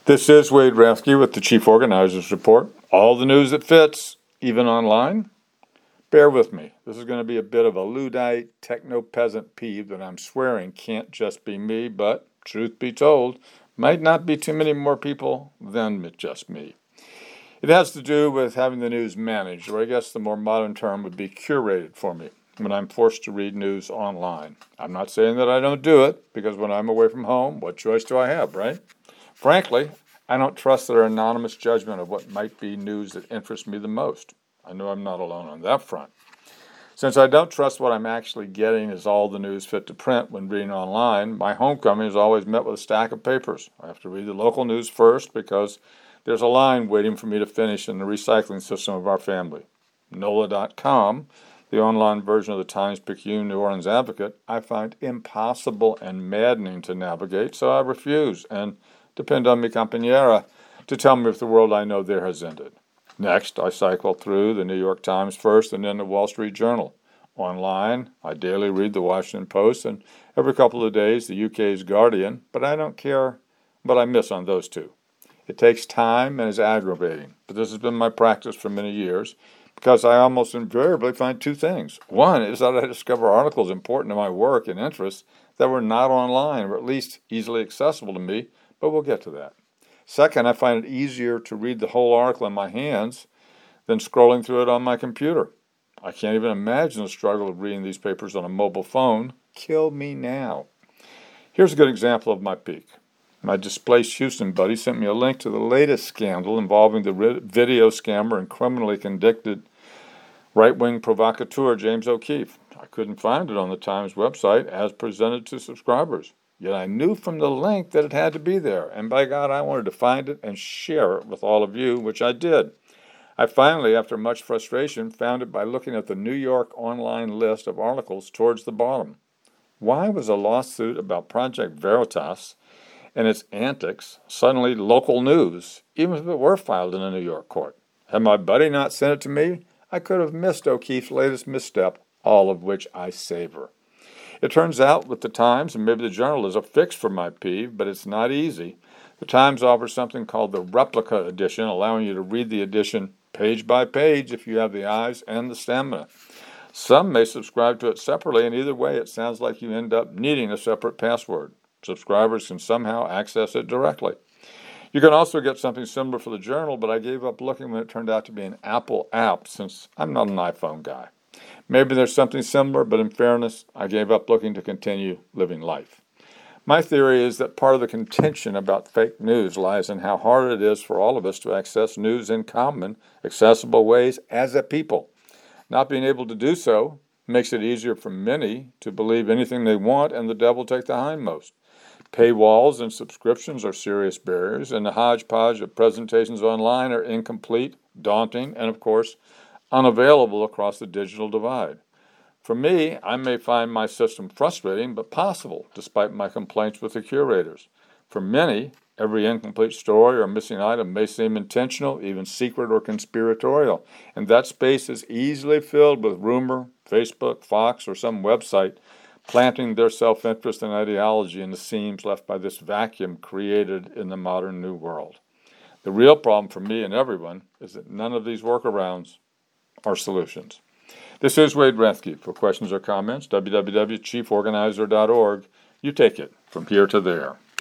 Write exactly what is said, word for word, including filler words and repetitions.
This is Wade Rathke with the Chief Organizer's Report. All the news that fits, even online. Bear with me. This is going to be a bit of a Luddite techno-peasant peeve that I'm swearing can't just be me, but truth be told, might not be too many more people than just me. It has to do with having the news managed, or I guess the more modern term would be curated for me when I'm forced to read news online. I'm not saying that I don't do it, because when I'm away from home, what choice do I have, right? Frankly, I don't trust their anonymous judgment of what might be news that interests me the most. I know I'm not alone on that front. Since I don't trust what I'm actually getting is all the news fit to print when reading online, my homecoming is always met with a stack of papers. I have to read the local news first because there's a line waiting for me to finish in the recycling system of our family. N O L A dot com, the online version of the Times-Picayune New Orleans Advocate, I find impossible and maddening to navigate, so I refuse and depend on mi compañera to tell me if the world I know there has ended. Next, I cycle through the New York Times first and then the Wall Street Journal. Online, I daily read the Washington Post and every couple of days the U K's Guardian, but I don't care what I miss on those two. It takes time and is aggravating, but this has been my practice for many years because I almost invariably find two things. One is that I discover articles important to my work and interests that were not online or at least easily accessible to me, but we'll get to that. Second, I find it easier to read the whole article in my hands than scrolling through it on my computer. I can't even imagine the struggle of reading these papers on a mobile phone. Kill me now. Here's a good example of my peak. My displaced Houston buddy sent me a link to the latest scandal involving the video scammer and criminally convicted right-wing provocateur James O'Keefe. I couldn't find it on the Times website as presented to subscribers. Yet I knew from the link that it had to be there, and by God, I wanted to find it and share it with all of you, which I did. I finally, after much frustration, found it by looking at the New York online list of articles towards the bottom. Why was a lawsuit about Project Veritas and its antics suddenly local news, even if it were filed in a New York court? Had my buddy not sent it to me, I could have missed O'Keefe's latest misstep, all of which I savor. It turns out with the Times, and maybe the Journal is a fix for my peeve, but it's not easy. The Times offers something called the replica edition, allowing you to read the edition page by page if you have the eyes and the stamina. Some may subscribe to it separately, and either way it sounds like you end up needing a separate password. Subscribers can somehow access it directly. You can also get something similar for the Journal, but I gave up looking when it turned out to be an Apple app since I'm not an iPhone guy. Maybe there's something similar, but in fairness, I gave up looking to continue living life. My theory is that part of the contention about fake news lies in how hard it is for all of us to access news in common, accessible ways as a people. Not being able to do so makes it easier for many to believe anything they want and the devil take the hindmost. Paywalls and subscriptions are serious barriers, and the hodgepodge of presentations online are incomplete, daunting, and of course, unavailable across the digital divide. For me, I may find my system frustrating but possible, despite my complaints with the curators. For many, every incomplete story or missing item may seem intentional, even secret or conspiratorial, and that space is easily filled with rumor, Facebook, Fox, or some website planting their self-interest and ideology in the seams left by this vacuum created in the modern new world. The real problem for me and everyone is that none of these workarounds are solutions. This is Wade Rathke. For questions or comments, w w w dot chief organizer dot org. You take it from here to there.